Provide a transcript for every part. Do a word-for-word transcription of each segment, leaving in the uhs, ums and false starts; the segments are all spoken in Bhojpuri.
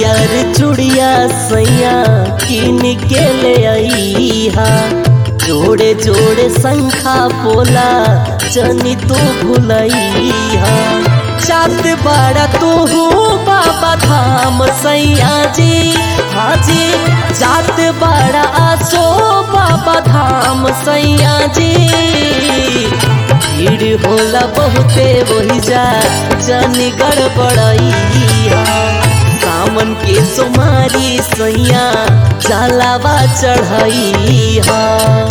हरियर चूड़िया सैया किन के ले आईहा। जोड़े जोड़े शंखा पोला चनी तू भुलैहा। चाँद बड़ा तू बाबा धाम सैया जी, हाँ जी चाँद बड़ा आसो बाबा धाम सैया जी। भीड़ होला बहुते वही जा जनी गड़बड़ैया। सावन के सोमारी सैया जलावा चढ़ैहा।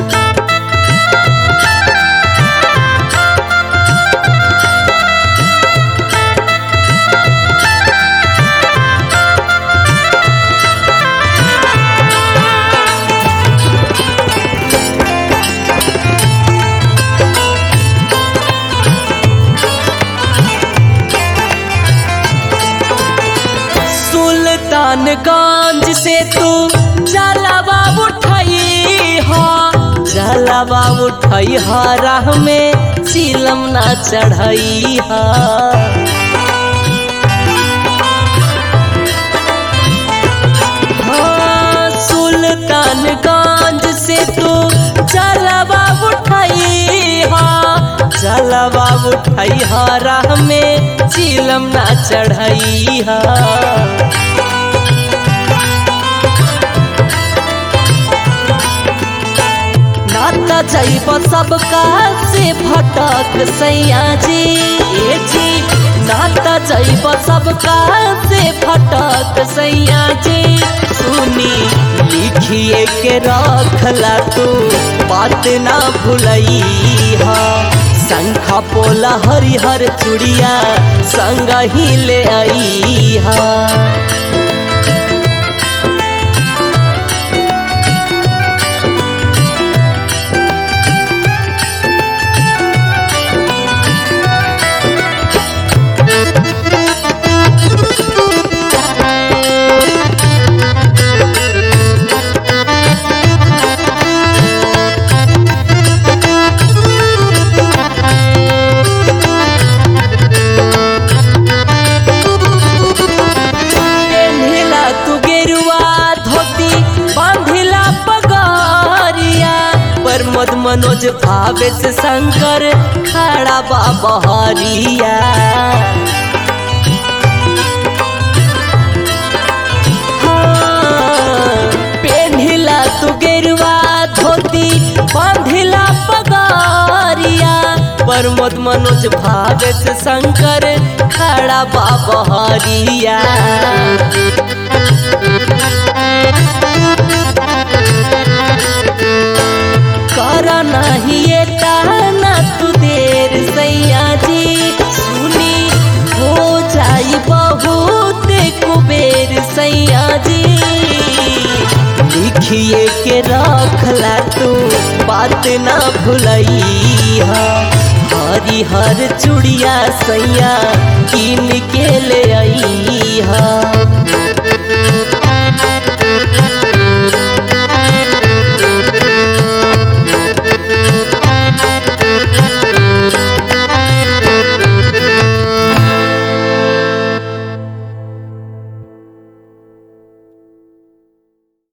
सुल्तानगंज से तू जलावा उठाई हा। जलावा उठाई हा राह में चिलम ना चढ़ाई हा। हाँ सुल्तानगंज से तू जलावा उठाई हा। जलावा उठाई हा राह में चिलम ना चढ़ाई हा। नाता जाइब सबका से भटक सैया जी, ए जी नाता जाइब सबका से भटक सैया जी। सुनी लिखिए के रखला तू बात ना भुलैहा। शंखा पोला हरिहर चूड़िया संग ही ले आईहा। प्रमोद मनोज भावेश शंकर खड़ा बा बहरिया। हाँ, पेन्हिला तू गेरुआ धोती बांधिला पगरिया। प्रमोद मनोज भावेश शंकर खड़ा बा बहरिया। करा नहीं ताना तू देर सैया जी। सुनी हो जाई बहुत कुबेर सैया जी। लिखिए के रखला तू बात ना भुलैहा। हरिहर चूड़िया सैया किन के ले आईहा।